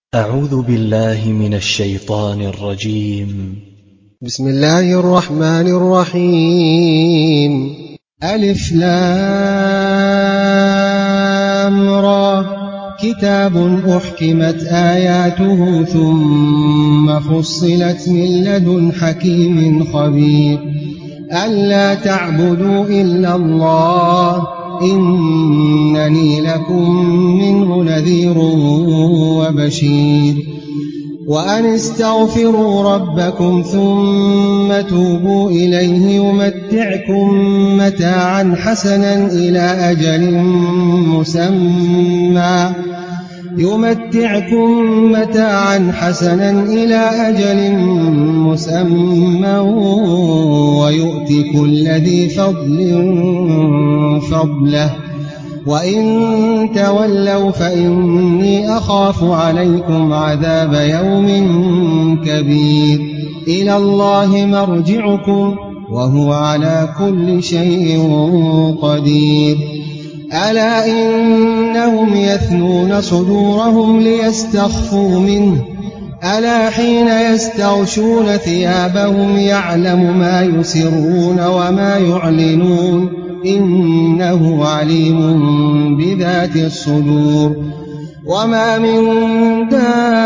أعوذ بالله من الشيطان الرجيم. بسم الله الرحمن الرحيم. ألف لام را، كتاب أحكمت آياته ثم فصلت من لدن حكيم خبير. ألا تعبدوا إلا الله إنني لكم منه نذير وبشير. وأن استغفروا ربكم ثم توبوا إليه يمتعكم متاعا حسنا إلى أجل مسمى ويؤتي كل ذي فضل فضله. وإن تولوا فإني أخاف عليكم عذاب يوم كبير. إلى الله مرجعكم وهو على كل شيء قدير. ألا إنهم يثنون صدورهم ليستخفوا منه، ألا حين يستغشون ثيابهم يعلم ما يسرون وما يعلنون إنه عليم بذات الصدور. وما من دابة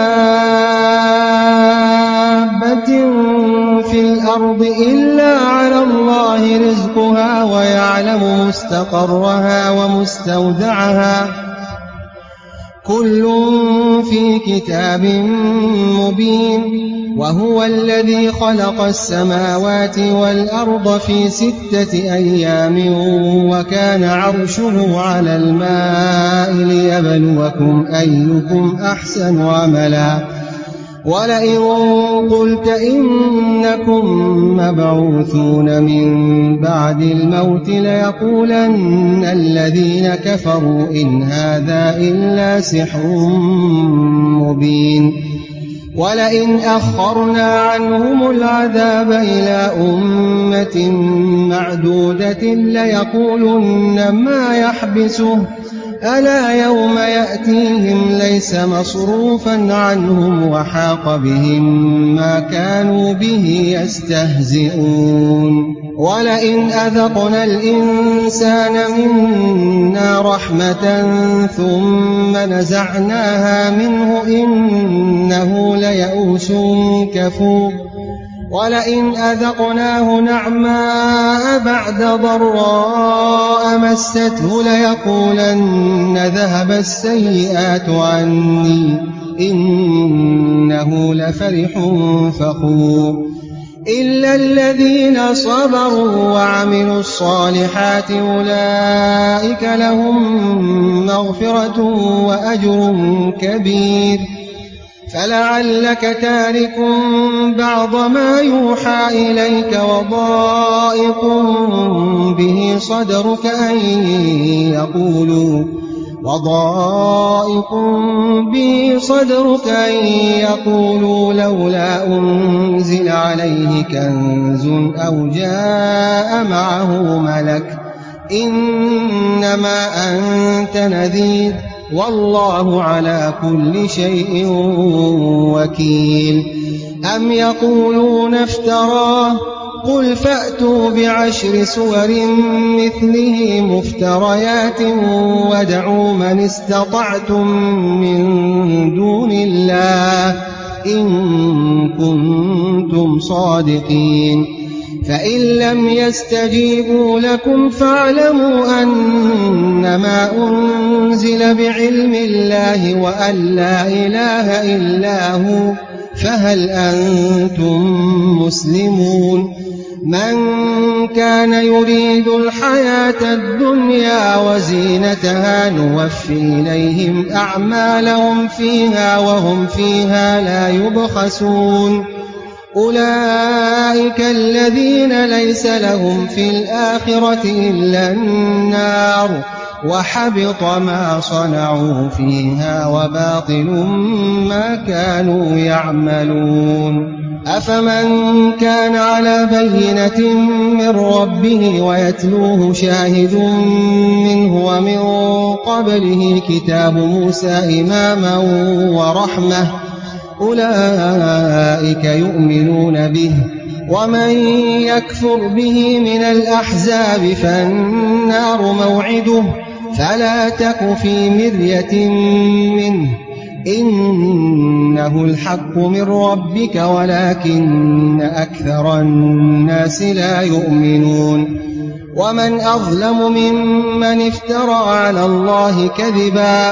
في الأرض إلا على الله رزقها ويعلم مستقرها ومستودعها، كل في كتاب مبين. وهو الذي خلق السماوات والأرض في 6 أيام وكان عرشه على الماء ليبلوكم أيكم أحسن عملا. ولئن قلت إنكم مبعوثون من بعد الموت ليقولن الذين كفروا إن هذا إلا سحر مبين. ولئن أخرنا عنهم العذاب إلى أمة معدودة ليقولن ما يحبسه، ألا يوم يأتيهم ليس مصروفا عنهم وحاق بهم ما كانوا به يستهزئون. ولئن أذقنا الإنسان منا رحمة ثم نزعناها منه إنه ليئوس كفور. ولئن أذقناه نعماء بعد ضراء مسته ليقولن ذهب السيئات عني إنه لفرح فخور. إلا الذين صبروا وعملوا الصالحات أولئك لهم مغفرة وأجر كبير. فلعلك تارك بعض ما يوحى إليك وضائق به صدرك أن يقولوا لولا أنزل عليه كنز أو جاء معه ملك إنما أنت نذير والله على كل شيء وكيل. أم يقولون افتراه قل فأتوا ب10 سور مثله مفتريات وادعوا من استطعتم من دون الله إن كنتم صادقين. فإن لم يستجيبوا لكم فاعلموا أنما أنزل بعلم الله وأن لا إله إلا هو، فهل أنتم مسلمون؟ من كان يريد الحياة الدنيا وزينتها نوفي إليهم أعمالهم فيها وهم فيها لا يبخسون. أولئك الذين ليس لهم في الآخرة إلا النار وحبط ما صنعوا فيها وباطل ما كانوا يعملون. أفمن كان على بينة من ربه ويتلوه شاهد منه ومن قبله كتاب موسى إماما ورحمة أولئك يؤمنون به ومن يكفر به من الأحزاب فالنار موعده فلا تك في مرية منه إنه الحق من ربك ولكن أكثر الناس لا يؤمنون ومن أظلم ممن افترى على الله كذبا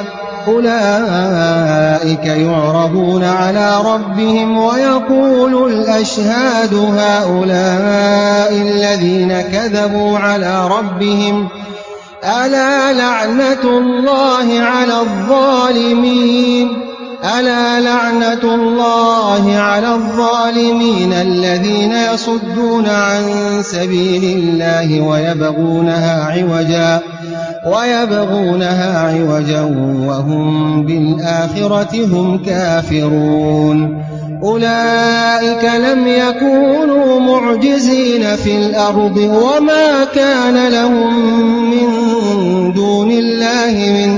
أولئك يعرضون على ربهم ويقول الأشهاد هؤلاء الذين كذبوا على ربهم ألا لعنة الله على الظالمين ألا لعنة الله على الظالمين الذين يصدون عن سبيل الله ويبغونها عوجا وهم بالآخرة هم كافرون أولئك لم يكونوا معجزين في الأرض وما كان لهم من دون الله من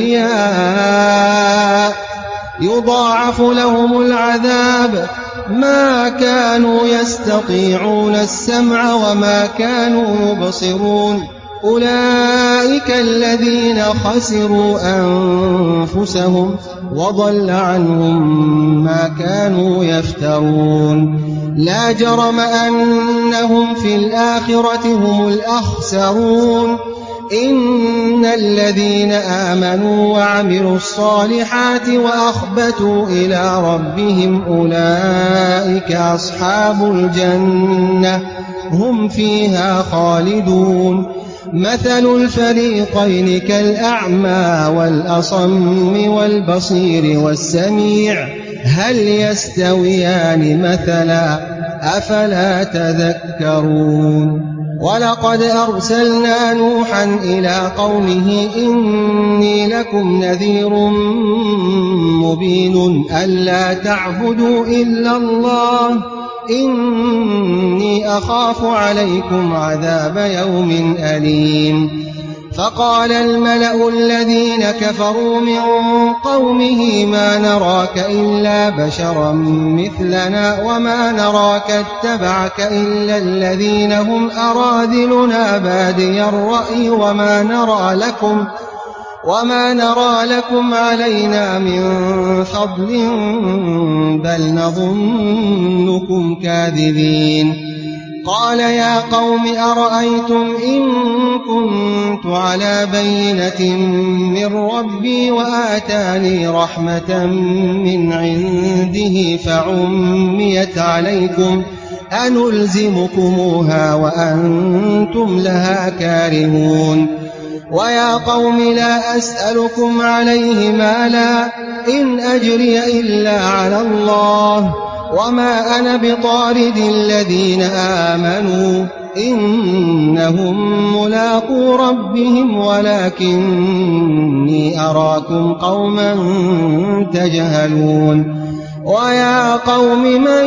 أولياء يضاعف لهم العذاب ما كانوا يستطيعون السمع وما كانوا يبصرون أولئك الذين خسروا أنفسهم وضل عنهم ما كانوا يفترون لا جرم أنهم في الآخرة هم الأخسرون إن الذين آمنوا وعملوا الصالحات وأخبتوا إلى ربهم أولئك أصحاب الجنة هم فيها خالدون مثل الفريقين كالأعمى والأصم والبصير والسميع هل يستويان مثلا أفلا تذكرون ولقد أرسلنا نوحا إلى قومه إني لكم نذير مبين ألا تعبدوا إلا الله إني أخاف عليكم عذاب يوم أليم فقال الملأ الذين كفروا من قومه ما نراك إلا بشرا مثلنا وما نراك اتبعك إلا الذين هم أراذلنا بادي الرأي وما نرى لكم علينا من فضل بل نظنكم كاذبين قال يا قوم أرأيتم إن كنت على بينة من ربي وآتاني رحمة من عنده فعميت عليكم أنلزمكموها وأنتم لها كارهون ويا قوم لا أسألكم عليه مالا إن أجري إلا على الله وما أنا بطارد الذين آمنوا إنهم ملاقو ربهم ولكني أراكم قوما تجهلون ويا قوم من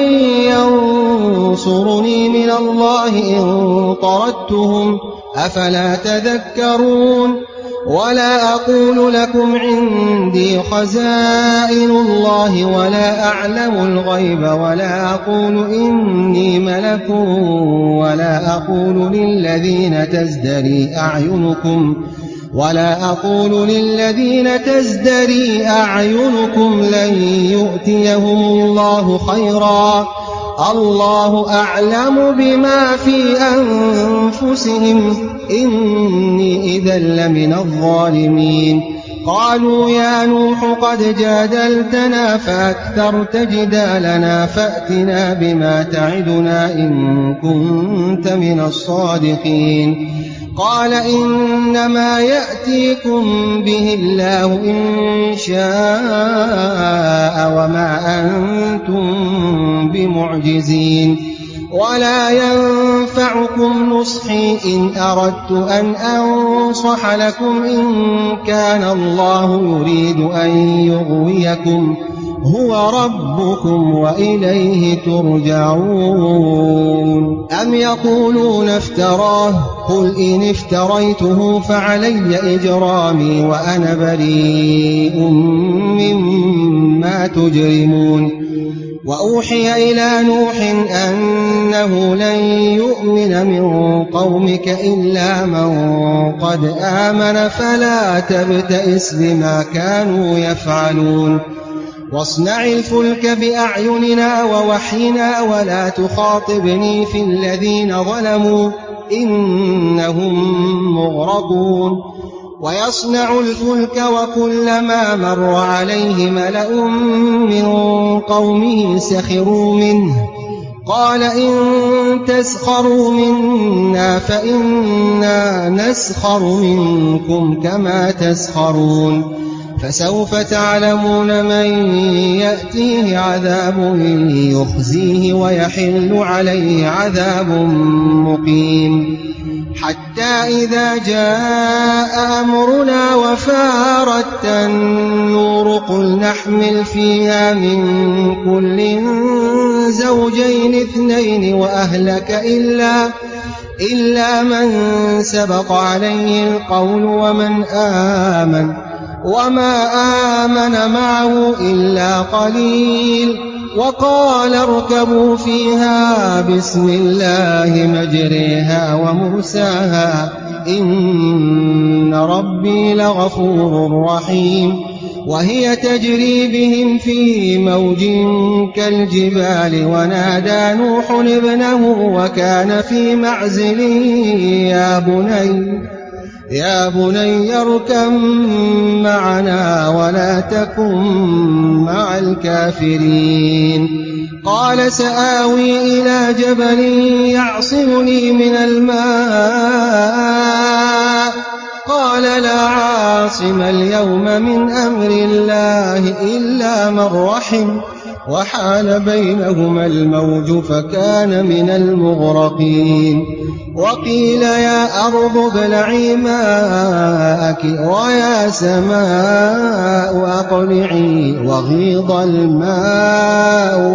ينصرني من الله إن طردتهم أفلا تذكرون ولا أقول لكم عندي خزائن الله ولا أعلم الغيب ولا أقول إني ملك ولا أقول للذين تزدري أعينكم لن يؤتيهم الله خيرا الله أعلم بما في أنفسهم إني إذا لمن الظالمين قالوا يا نوح قد جادلتنا فأكثرت جدالنا فأتنا بما تعدنا إن كنت من الصادقين قال إنما يأتيكم به الله إن شاء وما أنتم بمعجزين ولا ينفعكم نصحي إن أردت أن أنصح لكم إن كان الله يريد أن يغويكم هو ربكم وإليه ترجعون. أم يقولون افتراه قل إن افتريته فعلي إجرامي وأنا بريء مما تجرمون. وأوحي إلى نوح أنه لن يؤمن من قومك إلا من قد آمن فلا تبتئس بما كانوا يفعلون. واصنع الفلك بأعيننا ووحينا ولا تخاطبني في الذين ظلموا إنهم مغرقون. ويصنع الفلك وكلما مر عليه ملأ من قومه سخروا منه قال إن تسخروا منا فإنا نسخر منكم كما تسخرون. فسوف تعلمون من يأتيه عذاب يخزيه ويحل عليه عذاب مقيم. حتى إذا جاء أمرنا وفارت النور قل نحمل فيها من كل زوجين اثنين وأهلك إلا من سبق عليه القول وما آمن معه إلا قليل. وقال اركبوا فيها بسم الله مجريها ومرساها إن ربي لغفور رحيم. وهي تجري بهم في موج كالجبال ونادى نوح ابنه وكان في معزل يا بني اركب معنا ولا تكن مع الكافرين. قال سآوي إلى جبل يعصمني من الماء قال لا عاصم اليوم من أمر الله إلا من رحم وحال بينهما الموج فكان من المغرقين. وقيل يا أرض ابلعي ماءك ويا سماء أقلعي وغيض الماء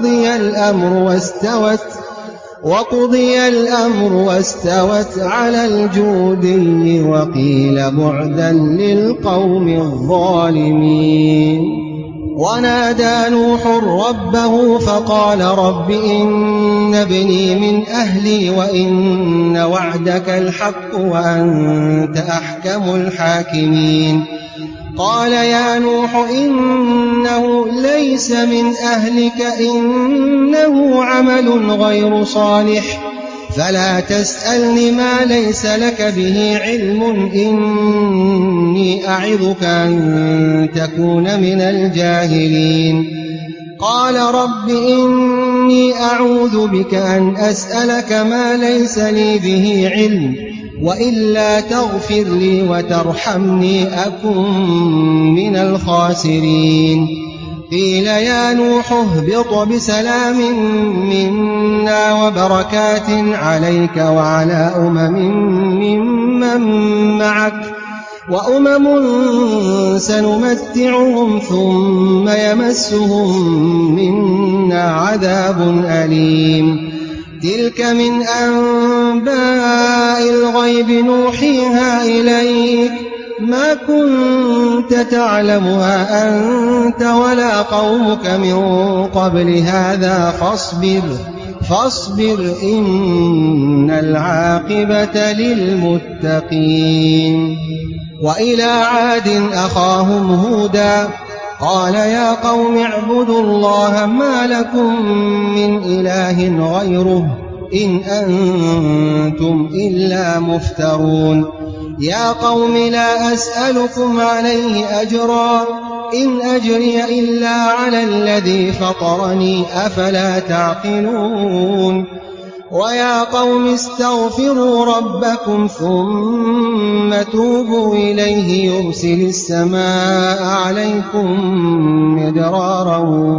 وقضي الأمر واستوت على الجودي وقيل بعدا للقوم الظالمين. ونادى نوح ربه فقال رب إن ابني من أهلي وإن وعدك الحق وأنت أحكم الحاكمين. قال يا نوح إنه ليس من أهلك إنه عمل غير صالح فلا تسألني ما ليس لك به علم إني أعظك أن تكون من الجاهلين. قال رب إني أعوذ بك أن أسألك ما ليس لي به علم وإلا تغفر لي وترحمني أكن من الخاسرين. قيل يا نوح اهبط بسلام منا وبركات عليك وعلى ممن معك وأمم سنمتعهم ثم يمسهم منا عذاب أليم. تلك من أنباء الغيب نوحيها إليك ما كنت تعلمها أنت ولا قومك من قبل هذا فاصبر إن العاقبة للمتقين. وإلى عاد أخاهم هودا قال يا قوم اعبدوا الله ما لكم من إله غيره إن أنتم إلا مفترون. يا قوم لا أسألكم عليه أجرا إن أجري إلا على الذي فطرني أفلا تعقلون. ويا قوم استغفروا ربكم ثم توبوا إليه يرسل السماء عليكم مدرارا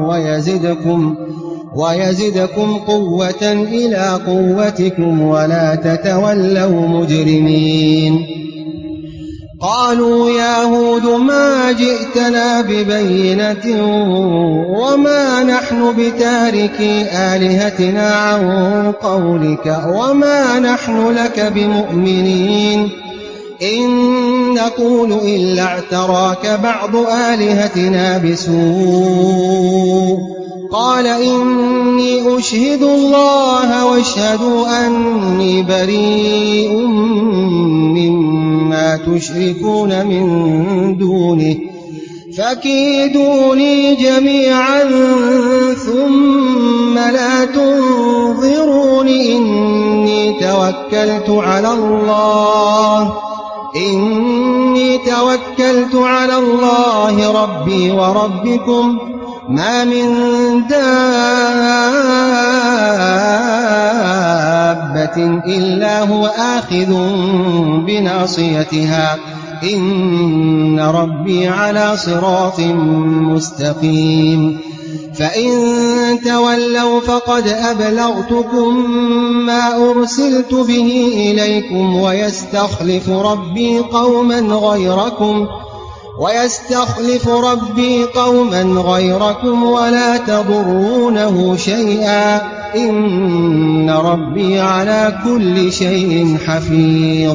ويزدكم قوة إلى قوتكم ولا تتولوا مجرمين. قالوا يا هود ما جئتنا ببينة وما نحن بتاركي آلهتنا عن قولك وما نحن لك بمؤمنين إن نقول إلا اعتراك بعض آلهتنا بسوء قال إني أشهد الله واشهدوا أني بريء مما تشركون من دونه فكيدوني جميعا ثم لا تنظرون إني توكلت على الله ربي وربكم ما من دابة إلا هو آخذ بناصيتها إن ربي على صراط مستقيم فإن تولوا فقد أبلغتكم ما أرسلت به إليكم ويستخلف ربي قوما غيركم ولا تضرونه شيئا إن ربي على كل شيء حفيظ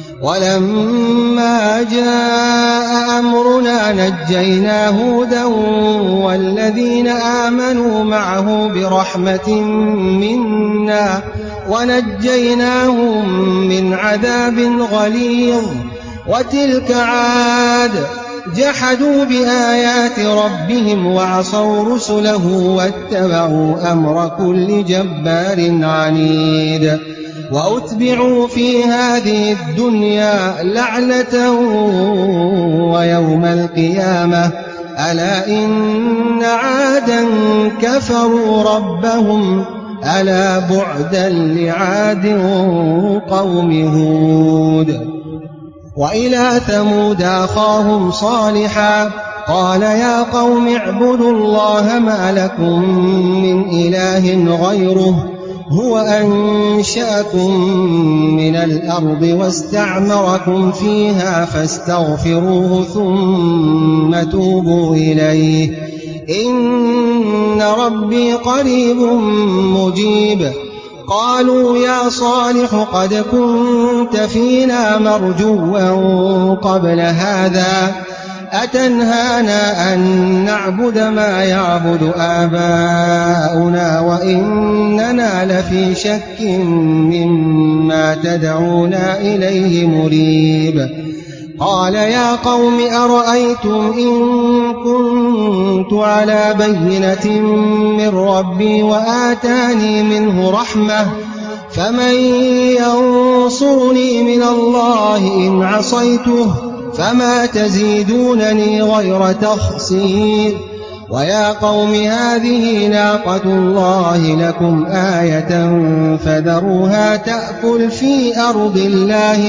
ولما جاء أمرنا نجينا هودا والذين آمنوا معه برحمة منا ونجيناهم من عذاب غليظ وتلك عاد جحدوا بآيات ربهم وعصوا رسله واتبعوا أمر كل جبار عنيد وأتبعوا في هذه الدنيا لعنة ويوم القيامة ألا إن عادا كفروا ربهم ألا بعدا لعاد قوم هود وإلى ثمود أخاهم صالحا قال يا قوم اعبدوا الله ما لكم من إله غيره هو أنشأكم من الأرض واستعمركم فيها فاستغفروه ثم توبوا إليه إن ربي قريب مجيب قالوا يا صالح قد كنت فينا مرجوا قبل هذا أتنهانا أن نعبد ما يعبد آباؤنا وإننا لفي شك مما تدعونا إليه مريب قال يا قوم أرأيتم إن كنت على بينة من ربي وآتاني منه رحمة فمن ينصرني من الله إن عصيته فما تزيدونني غير تخسير ويا قوم هذه ناقة الله لكم آية فذروها تأكل في أرض الله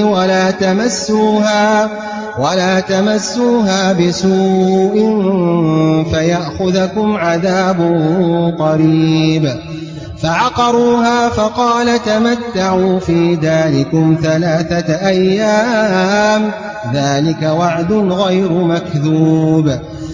ولا تمسوها بسوء فيأخذكم عذاب قريب فعقروها فقال تمتعوا في داركم 3 أيام ذلك وعد غير مكذوب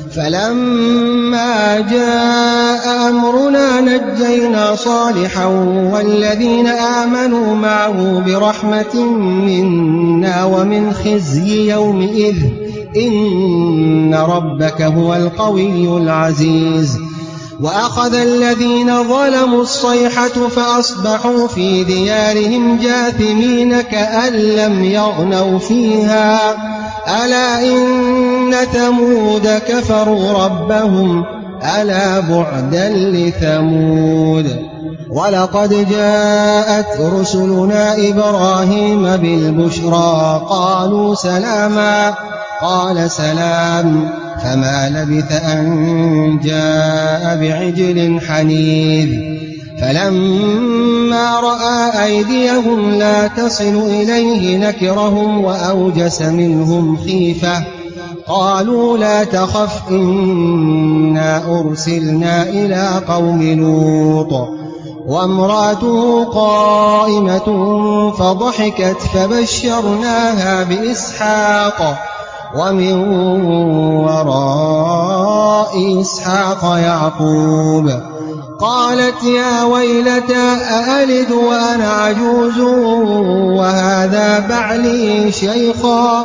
فلما جاء أمرنا نجينا صالحا والذين آمنوا معه برحمة منا ومن خزي يومئذ إن ربك هو القوي العزيز وأخذ الذين ظلموا الصيحة فأصبحوا في ديارهم جاثمين كأن لم يغنوا فيها ألا إن ثمود كفروا ربهم ألا بعدا لثمود ولقد جاءت رسلنا إبراهيم بالبشرى قالوا سلاما قال سلام فما لبث أن جاء بعجل حنيذ فلما رأى أيديهم لا تصل إليه نكرهم وأوجس منهم خيفة قالوا لا تخف إنا أرسلنا إلى قوم لوط وامرأته قائمة فضحكت فبشرناها بإسحاق ومن وراء إسحاق يعقوب. قالت يا ويلتى أألد وأنا عجوز وهذا بعلي شيخا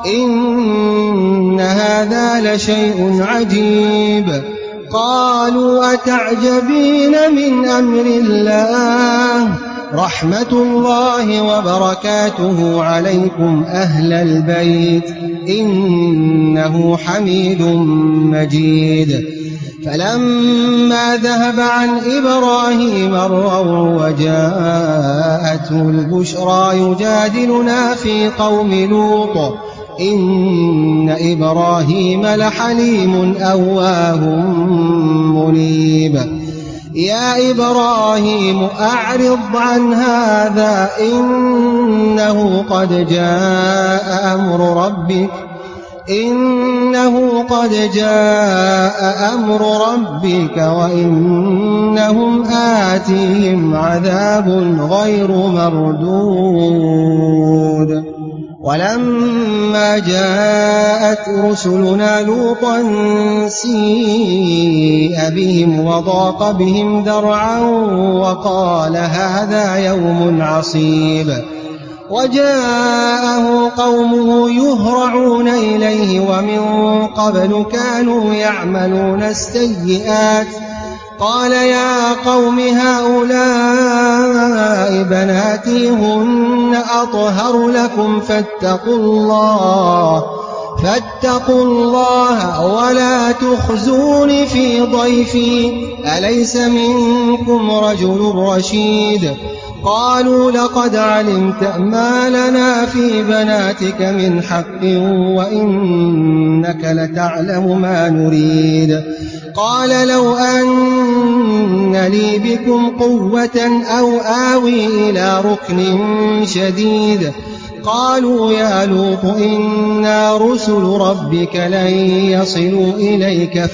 إن هذا لشيء عجيب. قالوا أتعجبين من أمر الله رحمة الله وبركاته عليكم أهل البيت إنه حميد مجيد. فلما ذهب عن إبراهيم الروع وجاءته البشرى يجادلنا في قوم لوط إن إبراهيم لحليم أواه منيب. يا إبراهيم أعرض عن هذا إنه قد جاء أمر ربك وإنهم آتيهم عذاب غير مردود. ولما جاءت رسلنا لوطا سيء بهم وضاق بهم ذرعا وقال هذا يوم عصيب. وجاءه قومه يهرعون إليه ومن قبل كانوا يعملون السيئات. قال يا قوم هؤلاء بناتي هن أطهر لكم فاتقوا الله ولا تخزون في ضيفي أليس منكم رجل رشيد. قالوا لقد علمت ما لنا في بناتك من حق وإنك لتعلم ما نريد. قال لو أن لي بكم قوة أو آوي إلى ركن شديد. قالوا يا لوط إنا رسل ربك لن يصلوا إليك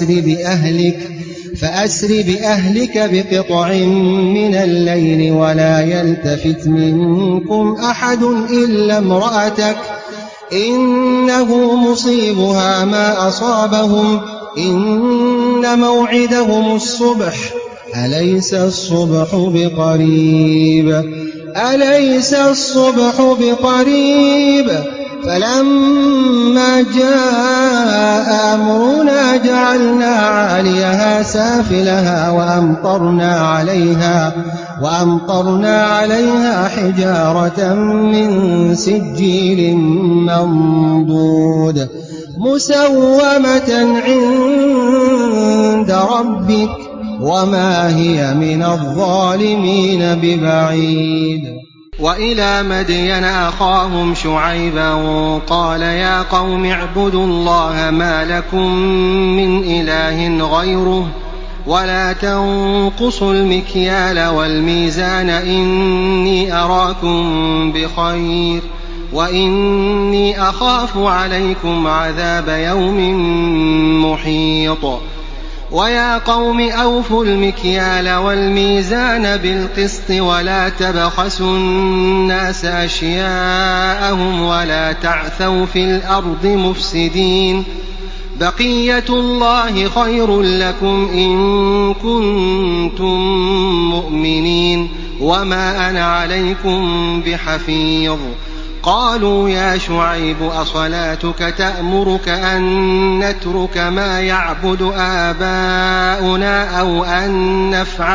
فأسر بأهلك بقطع من الليل ولا يلتفت منكم أحد إلا امرأتك إنه مصيبها ما أصابهم إن موعدهم الصبح أليس الصبح بقريب. فلما جاء أمرنا جعلنا عاليها سافلها وأمطرنا عليها حجارة من سجيل منضود مسومة عند ربك وما هي من الظالمين ببعيد. وإلى مدين أخاهم شعيبا قال يا قوم اعبدوا الله ما لكم من إله غيره ولا تنقصوا المكيال والميزان إني أراكم بخير وإني أخاف عليكم عذاب يوم محيط. ويا قوم أوفوا المكيال والميزان بالقسط ولا تبخسوا الناس أشياءهم ولا تعثوا في الأرض مفسدين. بقية الله خير لكم إن كنتم مؤمنين وما أنا عليكم بحفيظ. قالوا يا شعيب أصلاتك تأمرك أن نترك ما يعبد آباؤنا أو أن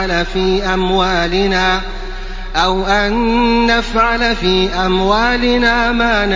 نفعل في أموالنا ما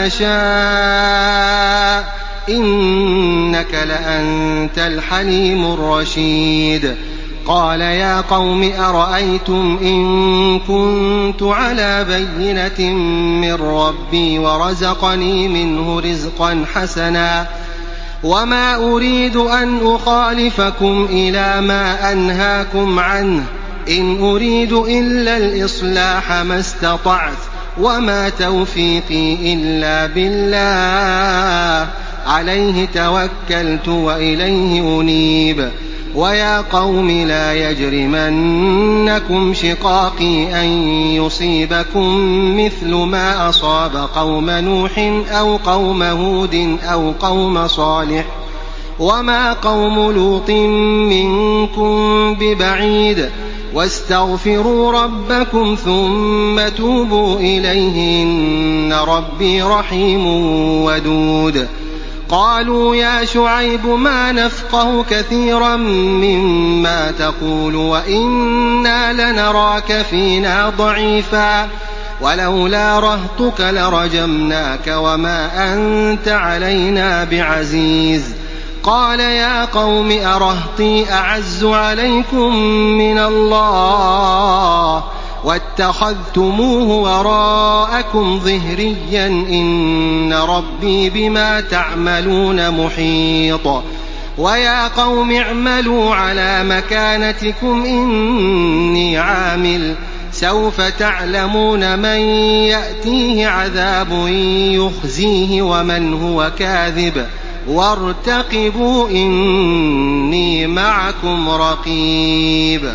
نشاء إنك لأنت الحليم الرشيد. قال يا قوم أرأيتم إن كنت على بينة من ربي ورزقني منه رزقا حسنا وما أريد أن أخالفكم إلى ما أنهاكم عنه إن أريد إلا الإصلاح ما استطعت وما توفيقي إلا بالله عليه توكلت وإليه أنيب. ويا قوم لا يجرمنكم شقاقي أن يصيبكم مثل ما أصاب قوم نوح أو قوم هود أو قوم صالح وما قوم لوط منكم ببعيد واستغفروا ربكم ثم توبوا إليه إن ربي رحيم ودود. قالوا يا شعيب ما نفقه كثيرا مما تقول وإنا لنراك فينا ضعيفا ولولا رهطك لرجمناك وما أنت علينا بعزيز. قال يا قوم أرهطي أعز عليكم من الله واتخذتموه وراءكم ظهريا إن ربي بما تعملون محيط. ويا قوم اعملوا على مكانتكم إني عامل سوف تعلمون من يأتيه عذاب يخزيه ومن هو كاذب وارتقبوا إني معكم رقيب.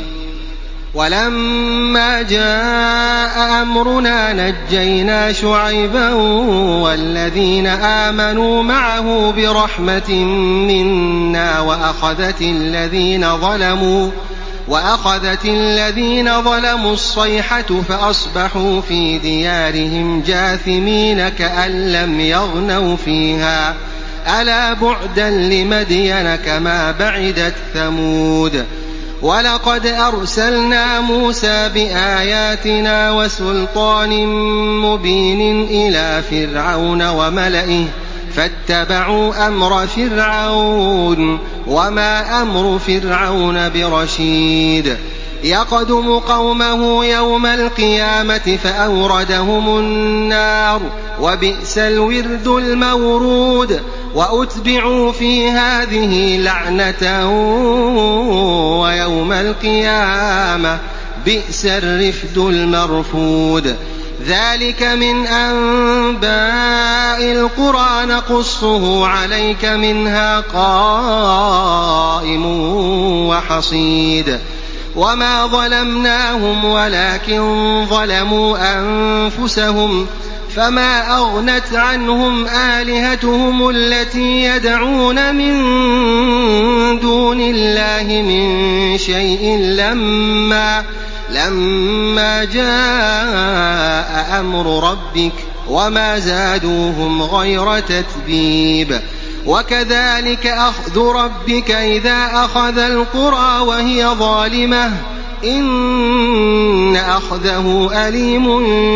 ولما جاء أمرنا نجينا شعيبا والذين آمنوا معه برحمة منا وأخذت الذين ظلموا الصيحة فأصبحوا في ديارهم جاثمين كأن لم يغنوا فيها ألا بعدا لمدين كما بعدت ثمود. ولقد أرسلنا موسى بآياتنا وسلطان مبين إلى فرعون وملئه فاتبعوا أمر فرعون وما أمر فرعون برشيد. يقدم قومه يوم القيامة فأوردهم النار وبئس الورد المورود. وأتبعوا في هذه لعنة ويوم القيامة بئس الرفد المرفود. ذلك من أنباء القرى نقصه عليك منها قائم وحصيد. وما ظلمناهم ولكن ظلموا أنفسهم فما أغنت عنهم آلهتهم التي يدعون من دون الله من شيء لما جاء أمر ربك وما زادوهم غير تتبيب. وكذلك أخذ ربك إذا أخذ القرى وهي ظالمة إن أخذه أليم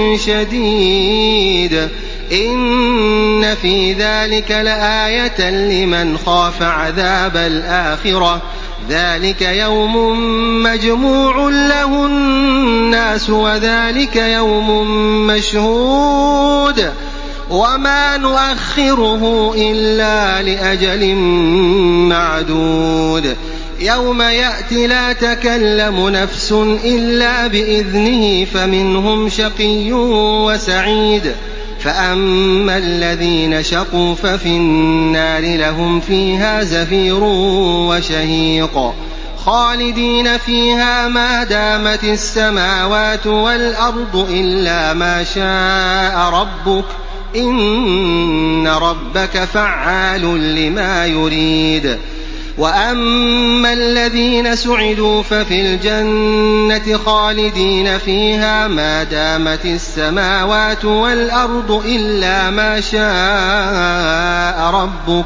شديد. إن في ذلك لآية لمن خاف عذاب الآخرة ذلك يوم مجموع له الناس وذلك يوم مشهود وما نؤخره إلا لأجل معدود. يوم يأتي لا تكلم نفس إلا بإذنه فمنهم شقي وسعيد. فأما الذين شقوا ففي النار لهم فيها زفير وشهيق خالدين فيها ما دامت السماوات والأرض إلا ما شاء ربك إن ربك فعال لما يريد. وأما الذين سعدوا ففي الجنة خالدين فيها ما دامت السماوات والأرض إلا ما شاء ربك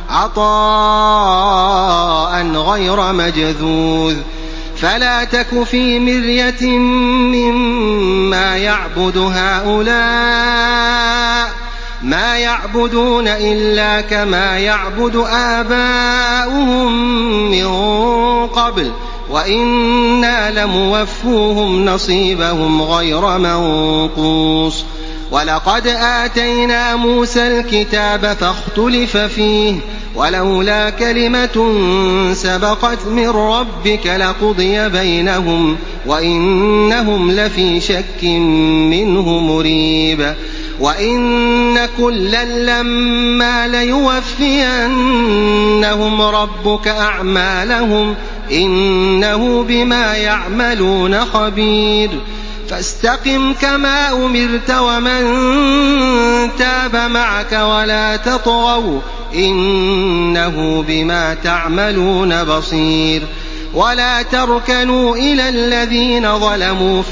عطاء غير مجذوذ. فلا تك في مرية مما يعبد هؤلاء ما يعبدون إلا كما يعبد آباؤهم من قبل وإنا لموفوهم نصيبهم غير منقوص. ولقد آتينا موسى الكتاب فاختلف فيه ولولا كلمة سبقت من ربك لقضي بينهم وإنهم لفي شك منه مريب. وإن كلا لما ليوفينهم ربك أعمالهم إنه بما يعملون خبير فاستقم كما أمرت ومن تاب معك ولا تطغوا إنه بما تعملون بصير ولا تركنوا إلى الذين ظلموا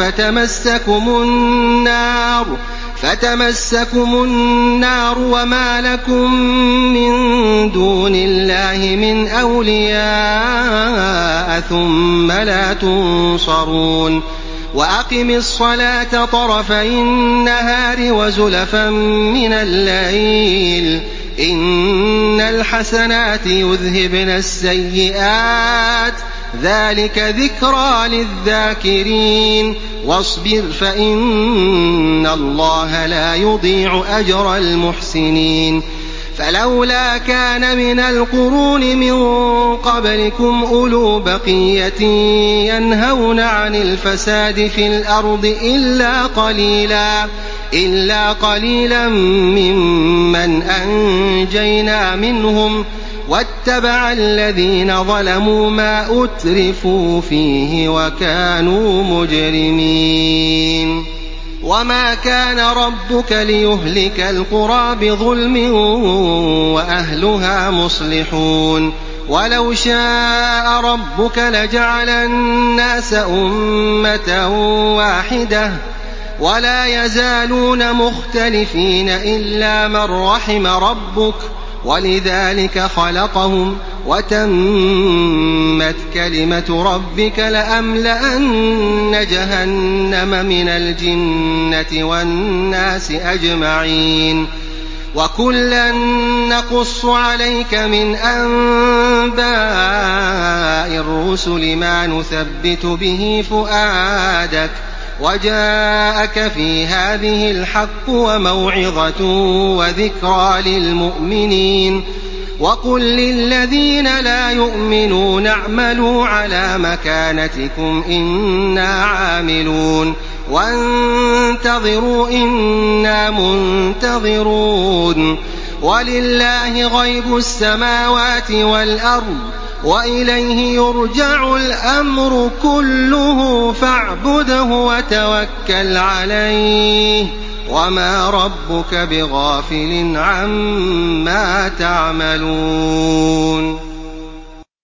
فتمسكم النار وما لكم من دون الله من أولياء ثم لا تنصرون وأقم الصلاة طرفي النهار وزلفا من الليل إن الحسنات يذهبن السيئات ذلك ذكرى للذاكرين واصبر فإن الله لا يضيع أجر المحسنين فلولا كان من القرون من قبلكم أولو بقية ينهون عن الفساد في الأرض إلا قليلا ممن أنجينا منهم واتبع الذين ظلموا ما أترفوا فيه وكانوا مجرمين وما كان ربك ليهلك القرى بظلم وأهلها مصلحون ولو شاء ربك لجعل الناس أمة واحدة ولا يزالون مختلفين إلا من رحم ربك ولذلك خلقهم وتمت كلمة ربك لأملأن جهنم من الجنة والناس أجمعين وكلا نقص عليك من أنباء الرسل ما نثبت به فؤادك وجاءك في هذه الحق وموعظة وذكرى للمؤمنين وقل للذين لا يؤمنون اعملوا على مكانتكم إنا عاملون وانتظروا إنا منتظرون ولله غيب السماوات والأرض وإليه يرجع الأمر كله فاعبده وتوكل عليه وما ربك بغافل عما تعملون